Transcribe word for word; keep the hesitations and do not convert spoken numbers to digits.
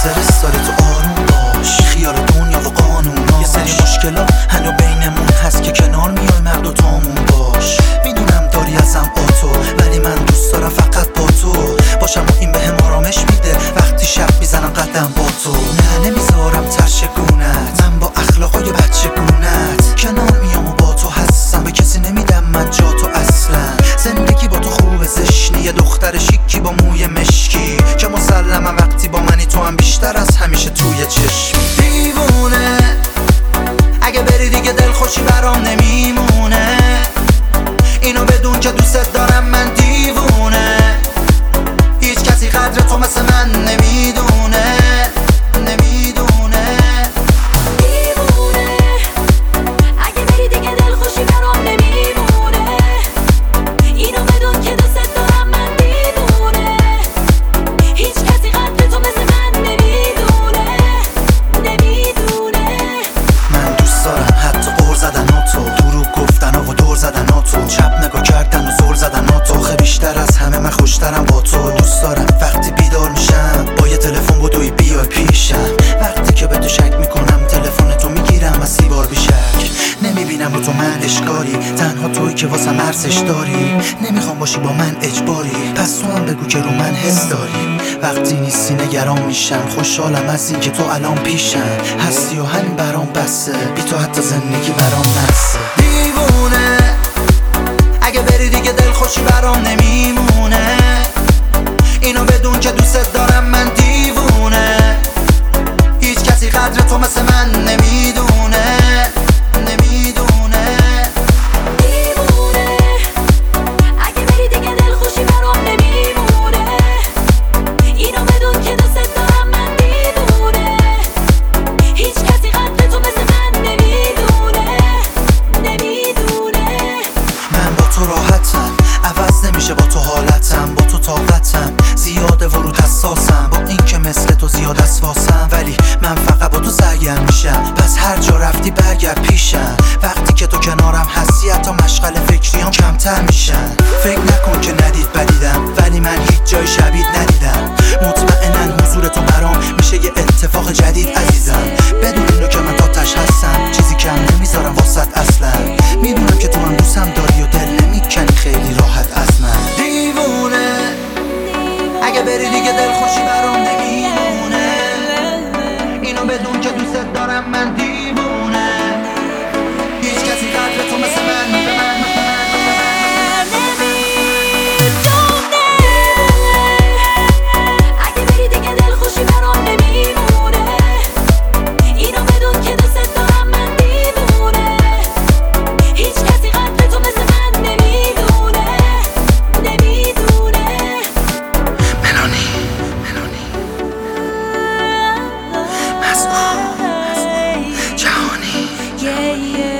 استرس داری تو آروم باش، خیال دنیا و قانوناش. یه سری مشکلات هنو بینمون هست که کنار میای مرد و تامون باش. میدونم داری ازم آتو، ولی من دوست دارم فقط با تو باشم و این بهم آرامش میده وقتی شب میزنم قدم با تو. نه نمیذارم ترشگونت، من با اخلاقای بچگونت کنار میام و با تو هستم، به کسی نمیدم من جا تو اصلا. زندگی با تو خوبه زشنی، یه دختر شیکی با موی مشکی که مسلمم وقتی با منی تو هم بیشتر از همیشه توی چشم. دیوونه اگه بری دیگه دلخوشی برام نمیمونه، اینو بدون که دوست دارم من دیوونه. هیچ کسی قدر تو مثل من نمیدونه نمیدونه. دیوونه اگه بری دیگه دلخوشی برام نمیمونه، اینو بدون که دوست دارم من دیوونه. هیچ کسی قدر تو مثل من نمیدونه نمیدونه. من دوست دارم حتی قول زدن ها تو، دروغ گفتن ها و دور زدن ها تو، چپ نگاه کردن و زل زدن ها تو. خیلی بیشتر از همه من خوشترم با تو. دوست دارم وقتی بیدار میشم با یه تلفن بدوی بیای پیشم، وقتی که به تو شک میکنم تلفن تو میگیرم از سی بار بیشک. نمیبینم رو تو من اشکالی، تنها تویی که واسم ارزش داری. نمیخوام باشی با من اجباری، پس تو هم بگو که رو من حس داری. وقتی نیستی نگران میشم، خوشحالم از این که تو الان پیشم هستی و همین برام بسه، بی تو حتی زندگی برام نسه. دیوونه اگه بری دیگه دلخوشی برام نمیمونه، اینو بدون که دوست دارم من دیوونه. هیچ کسی قدر تو مثل من نمیدونه نمیدونه. دیوونه اگه بری دیگه دلخوشی برام نمیمونه، اینو بدون که دوست دارم من دیوونه. هیچ کسی قدر تو مثل من نمیدونه نمیدونه. من با تو راحتم، عوض نمیشه با تو حالتم، با تو طاقتم زیاده ورود حساسم، با این که مثل تو زیاد از واسم، ولی من فقط با تو سرگرم میشم. پس هر جا رفتی برگرد پیشم، وقتی که تو کنارم هستی حتی مشغل فکریام کمتر میشن. فکر نکن که ندید بدیدم، ولی من هیچ جای شبیه ندیدم. مطمئنن حضور تو برام میشه یه اتفاق جدید عزیزم. بدون اینو که من تاتش هستم، چیزی کم نمیذارم واسط اصلا. میدونم که تو هم دوستم داری و دل نمیکنی خیلی راحت از من. دیوونه اگه بری دیگه دلخوشی برام نمیمونه، اینو بدون که دوست دارم من دیوونه. هیچ کسی قدر تو مثل من نمیدونه. اگه بری دیگه دلخوشی برام نمیمونه، اینو بدون که دوست دارم من دیوونه. هیچ کسی قدر تو مثل من نمیدونه نمیدونه. ملانی ملانی مسئول جهانی yeah, yeah.